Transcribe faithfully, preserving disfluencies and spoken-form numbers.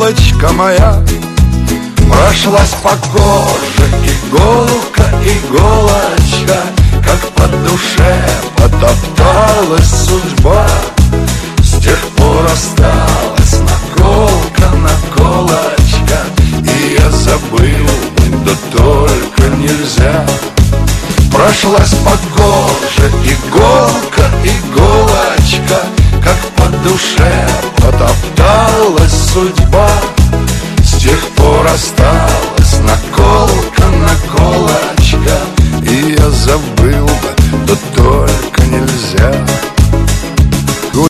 иголочка моя. Прошлась по коже иголка, иголочка, как по душе потопталась судьба. С тех пор осталась наколка, наколочка, и я забыл, да только нельзя. Прошлась по коже иголка, иголочка, как по душе потопталась судьба.